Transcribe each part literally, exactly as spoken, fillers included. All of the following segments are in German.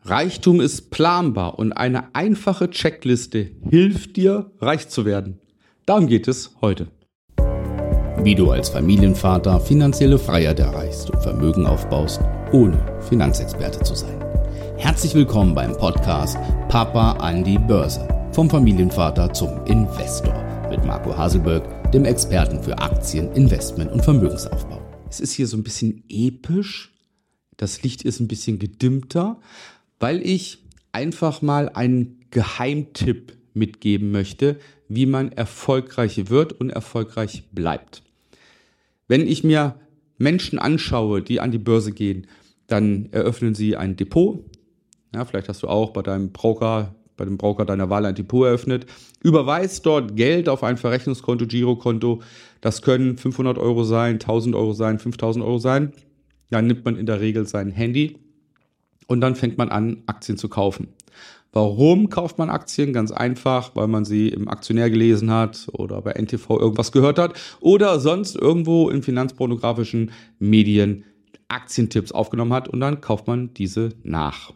Reichtum ist planbar und eine einfache Checkliste hilft dir, reich zu werden. Darum geht es heute. Wie du als Familienvater finanzielle Freiheit erreichst und Vermögen aufbaust, ohne Finanzexperte zu sein. Herzlich willkommen beim Podcast Papa an die Börse. Vom Familienvater zum Investor mit Marco Haselberg, dem Experten für Aktien, Investment und Vermögensaufbau. Es ist hier so ein bisschen episch. Das Licht ist ein bisschen gedimmter, weil ich einfach mal einen Geheimtipp mitgeben möchte, wie man erfolgreich wird und erfolgreich bleibt. Wenn ich mir Menschen anschaue, die an die Börse gehen, dann eröffnen sie ein Depot. Ja, vielleicht hast du auch bei deinem Broker, bei dem Broker deiner Wahl ein Depot eröffnet. Überweist dort Geld auf ein Verrechnungskonto, Girokonto. Das können fünfhundert Euro sein, tausend Euro sein, fünftausend Euro sein. Dann nimmt man in der Regel sein Handy und dann fängt man an, Aktien zu kaufen. Warum kauft man Aktien? Ganz einfach, weil man sie im Aktionär gelesen hat oder bei N T V irgendwas gehört hat oder sonst irgendwo in finanzpornografischen Medien Aktientipps aufgenommen hat und dann kauft man diese nach.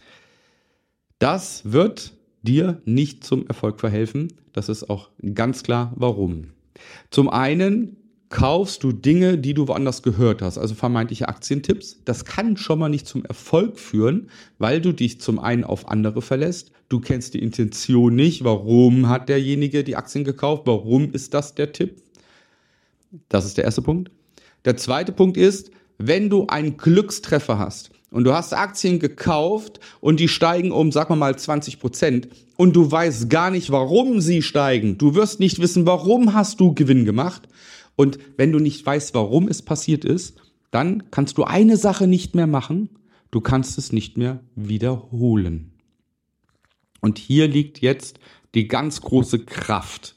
Das wird dir nicht zum Erfolg verhelfen. Das ist auch ganz klar, warum. Zum einen kaufst du Dinge, die du woanders gehört hast, also vermeintliche Aktientipps. Das kann schon mal nicht zum Erfolg führen, weil du dich zum einen auf andere verlässt. Du kennst die Intention nicht. Warum hat derjenige die Aktien gekauft? Warum ist das der Tipp? Das ist der erste Punkt. Der zweite Punkt ist, wenn du einen Glückstreffer hast und du hast Aktien gekauft und die steigen um, sagen wir mal, zwanzig Prozent und du weißt gar nicht, warum sie steigen. Du wirst nicht wissen, warum hast du Gewinn gemacht. Und wenn du nicht weißt, warum es passiert ist, dann kannst du eine Sache nicht mehr machen. Du kannst es nicht mehr wiederholen. Und hier liegt jetzt die ganz große Kraft.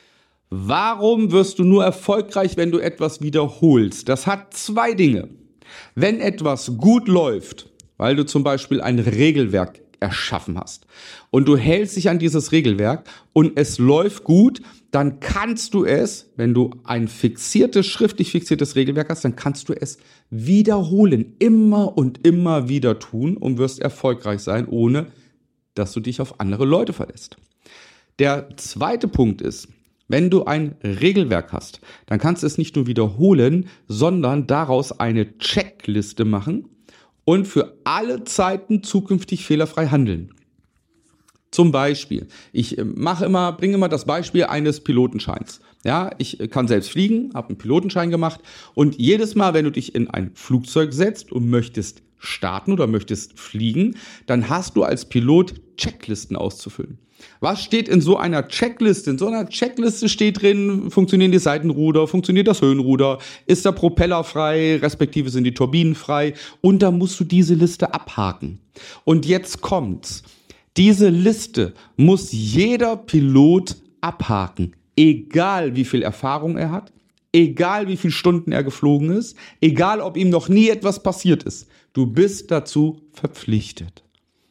Warum wirst du nur erfolgreich, wenn du etwas wiederholst? Das hat zwei Dinge. Wenn etwas gut läuft, weil du zum Beispiel ein Regelwerk erschaffen hast und du hältst dich an dieses Regelwerk und es läuft gut, dann kannst du es, wenn du ein fixiertes, schriftlich fixiertes Regelwerk hast, dann kannst du es wiederholen, immer und immer wieder tun und wirst erfolgreich sein, ohne dass du dich auf andere Leute verlässt. Der zweite Punkt ist, wenn du ein Regelwerk hast, dann kannst du es nicht nur wiederholen, sondern daraus eine Checkliste machen und für alle Zeiten zukünftig fehlerfrei handeln. Zum Beispiel, ich mache immer, bringe immer das Beispiel eines Pilotenscheins. Ja, ich kann selbst fliegen, habe einen Pilotenschein gemacht und jedes Mal, wenn du dich in ein Flugzeug setzt und möchtest starten oder möchtest fliegen, dann hast du als Pilot Checklisten auszufüllen. Was steht in so einer Checkliste? In so einer Checkliste steht drin, funktionieren die Seitenruder, funktioniert das Höhenruder, ist der Propeller frei, respektive sind die Turbinen frei und da musst du diese Liste abhaken. Und jetzt kommt's. Diese Liste muss jeder Pilot abhaken, egal wie viel Erfahrung er hat, egal wie viele Stunden er geflogen ist, egal ob ihm noch nie etwas passiert ist. Du bist dazu verpflichtet.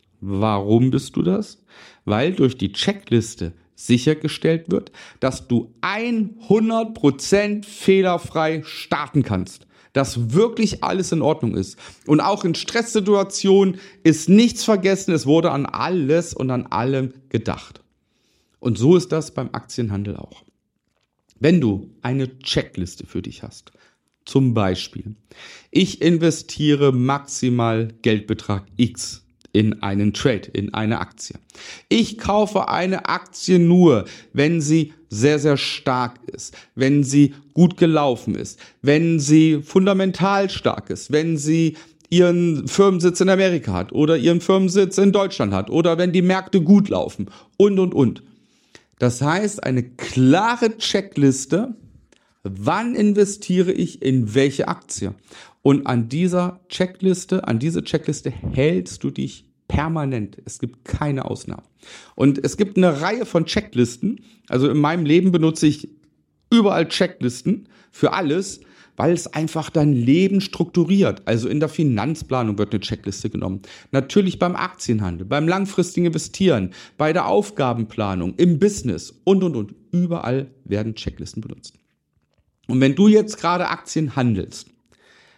Warum bist du das? Weil durch die Checkliste sichergestellt wird, dass du hundert Prozent fehlerfrei starten kannst. Dass wirklich alles in Ordnung ist. Und auch in Stresssituationen ist nichts vergessen. Es wurde an alles und an allem gedacht. Und so ist das beim Aktienhandel auch. Wenn du eine Checkliste für dich hast, zum Beispiel, ich investiere maximal Geldbetrag X in einen Trade, in eine Aktie. Ich kaufe eine Aktie nur, wenn sie sehr, sehr stark ist, wenn sie gut gelaufen ist, wenn sie fundamental stark ist, wenn sie ihren Firmensitz in Amerika hat oder ihren Firmensitz in Deutschland hat oder wenn die Märkte gut laufen und, und, und. Das heißt, eine klare Checkliste, wann investiere ich in welche Aktie? Und an dieser Checkliste, an diese Checkliste hältst du dich permanent. Es gibt keine Ausnahmen. Und es gibt eine Reihe von Checklisten. Also in meinem Leben benutze ich überall Checklisten für alles, weil es einfach dein Leben strukturiert. Also in der Finanzplanung wird eine Checkliste genommen. Natürlich beim Aktienhandel, beim langfristigen Investieren, bei der Aufgabenplanung, im Business und, und, und. Überall werden Checklisten benutzt. Und wenn du jetzt gerade Aktien handelst,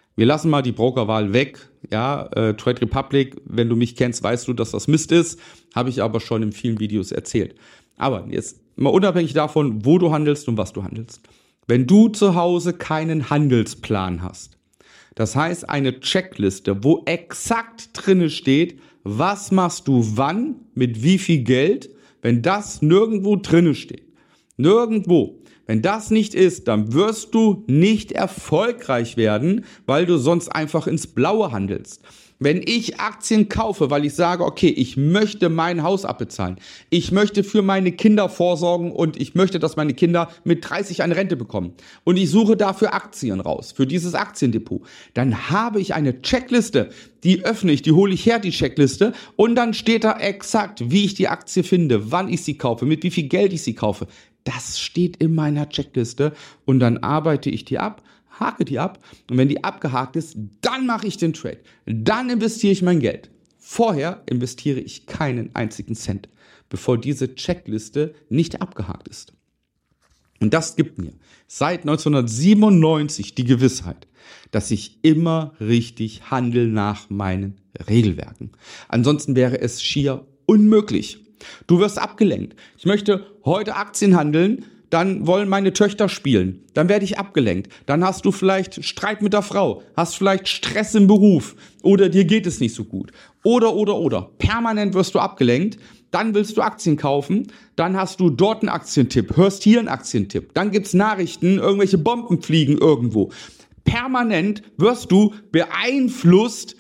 Wir lassen mal die Brokerwahl weg. Ja, äh, Trade Republic, wenn du mich kennst, weißt du, dass das Mist ist. Habe ich aber schon in vielen Videos erzählt. Aber jetzt mal unabhängig davon, wo du handelst und was du handelst. Wenn du zu Hause keinen Handelsplan hast, das heißt eine Checkliste, wo exakt drinne steht, was machst du wann, mit wie viel Geld, wenn das nirgendwo drinne steht. Nirgendwo. Wenn das nicht ist, dann wirst du nicht erfolgreich werden, weil du sonst einfach ins Blaue handelst. Wenn ich Aktien kaufe, weil ich sage, okay, ich möchte mein Haus abbezahlen, ich möchte für meine Kinder vorsorgen und ich möchte, dass meine Kinder mit dreißig eine Rente bekommen und ich suche dafür Aktien raus, für dieses Aktiendepot, dann habe ich eine Checkliste, die öffne ich, die hole ich her, die Checkliste, und dann steht da exakt, wie ich die Aktie finde, wann ich sie kaufe, mit wie viel Geld ich sie kaufe. Das steht in meiner Checkliste und dann arbeite ich die ab, hake die ab, und wenn die abgehakt ist, dann mache ich den Trade. Dann investiere ich mein Geld. Vorher investiere ich keinen einzigen Cent, bevor diese Checkliste nicht abgehakt ist. Und das gibt mir seit neunzehnhundertsiebenundneunzig die Gewissheit, dass ich immer richtig handle nach meinen Regelwerken. Ansonsten wäre es schier unmöglich. Du wirst abgelenkt. Ich möchte heute Aktien handeln, dann wollen meine Töchter spielen. Dann werde ich abgelenkt. Dann hast du vielleicht Streit mit der Frau, hast vielleicht Stress im Beruf oder dir geht es nicht so gut. Oder, oder, oder. Permanent wirst du abgelenkt. Dann willst du Aktien kaufen. Dann hast du dort einen Aktientipp, hörst hier einen Aktientipp. Dann gibt's Nachrichten, irgendwelche Bomben fliegen irgendwo. Permanent wirst du beeinflusst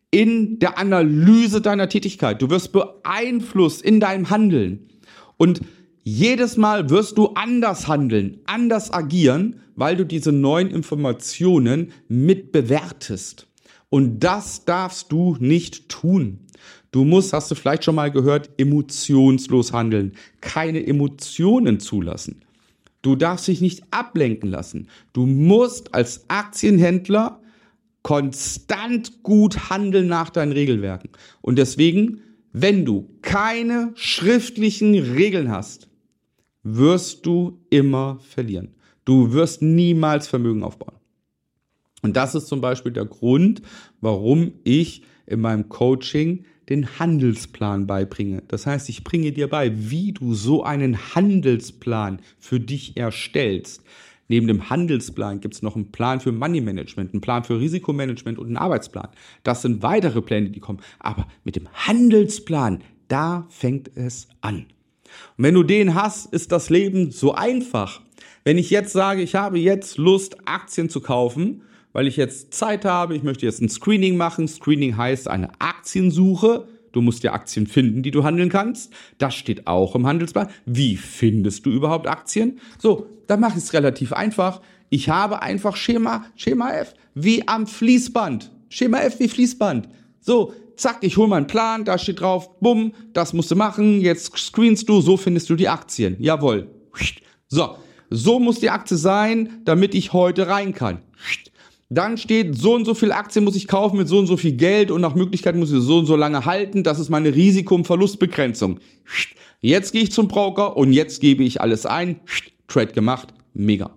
in der Analyse deiner Tätigkeit. Du wirst beeinflusst in deinem Handeln. Und jedes Mal wirst du anders handeln, anders agieren, weil du diese neuen Informationen mit bewertest. Und das darfst du nicht tun. Du musst, hast du vielleicht schon mal gehört, emotionslos handeln. Keine Emotionen zulassen. Du darfst dich nicht ablenken lassen. Du musst als Aktienhändler konstant gut handeln nach deinen Regelwerken. Und deswegen, wenn du keine schriftlichen Regeln hast, wirst du immer verlieren. Du wirst niemals Vermögen aufbauen. Und das ist zum Beispiel der Grund, warum ich in meinem Coaching den Handelsplan beibringe. Das heißt, ich bringe dir bei, wie du so einen Handelsplan für dich erstellst. Neben dem Handelsplan gibt es noch einen Plan für Money Management, einen Plan für Risikomanagement und einen Arbeitsplan. Das sind weitere Pläne, die kommen. Aber mit dem Handelsplan, da fängt es an. Und wenn du den hast, ist das Leben so einfach. Wenn ich jetzt sage, ich habe jetzt Lust, Aktien zu kaufen, weil ich jetzt Zeit habe, ich möchte jetzt ein Screening machen. Screening heißt eine Aktiensuche. Du musst ja Aktien finden, die du handeln kannst. Das steht auch im Handelsplan. Wie findest du überhaupt Aktien? So, dann mache ich es relativ einfach. Ich habe einfach Schema, Schema F wie am Fließband. Schema F wie Fließband. So, zack, ich hole meinen Plan, da steht drauf, bumm, das musst du machen, jetzt screenst du, so findest du die Aktien. Jawohl. So, so muss die Aktie sein, damit ich heute rein kann. Dann steht, so und so viel Aktien muss ich kaufen mit so und so viel Geld und nach Möglichkeit muss ich so und so lange halten. Das ist meine Risiko- und Verlustbegrenzung. Jetzt gehe ich zum Broker und jetzt gebe ich alles ein. Trade gemacht. Mega.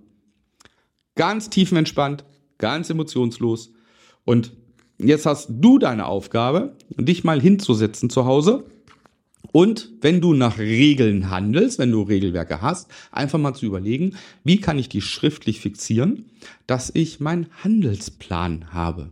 Ganz tiefenentspannt, ganz emotionslos. Und jetzt hast du deine Aufgabe, dich mal hinzusetzen zu Hause. Und wenn du nach Regeln handelst, wenn du Regelwerke hast, einfach mal zu überlegen, wie kann ich die schriftlich fixieren, dass ich meinen Handelsplan habe.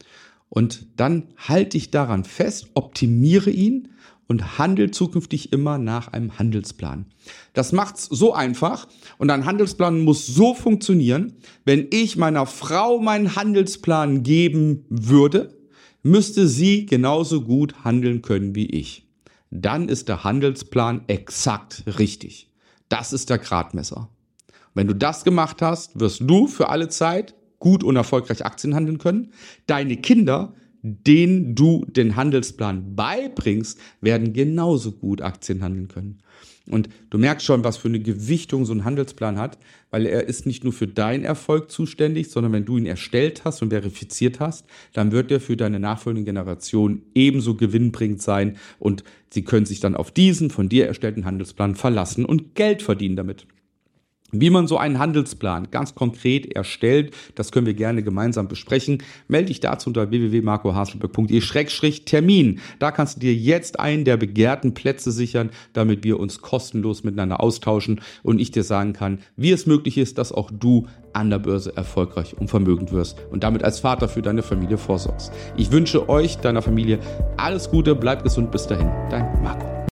Und dann halte ich daran fest, optimiere ihn und handle zukünftig immer nach einem Handelsplan. Das macht's so einfach und ein Handelsplan muss so funktionieren, wenn ich meiner Frau meinen Handelsplan geben würde, müsste sie genauso gut handeln können wie ich. Dann ist der Handelsplan exakt richtig. Das ist der Gradmesser. Wenn du das gemacht hast, wirst du für alle Zeit gut und erfolgreich Aktien handeln können. Deine Kinder, denen du den Handelsplan beibringst, werden genauso gut Aktien handeln können. Und du merkst schon, was für eine Gewichtung so ein Handelsplan hat, weil er ist nicht nur für deinen Erfolg zuständig, sondern wenn du ihn erstellt hast und verifiziert hast, dann wird er für deine nachfolgende Generation ebenso gewinnbringend sein und sie können sich dann auf diesen von dir erstellten Handelsplan verlassen und Geld verdienen damit. Wie man so einen Handelsplan ganz konkret erstellt, das können wir gerne gemeinsam besprechen. Melde dich dazu unter w w w punkt marco haselböck punkt de Schrägstrich Termin. Da kannst du dir jetzt einen der begehrten Plätze sichern, damit wir uns kostenlos miteinander austauschen und ich dir sagen kann, wie es möglich ist, dass auch du an der Börse erfolgreich und vermögend wirst und damit als Vater für deine Familie vorsorgst. Ich wünsche euch, deiner Familie alles Gute, bleibt gesund, bis dahin, dein Marco.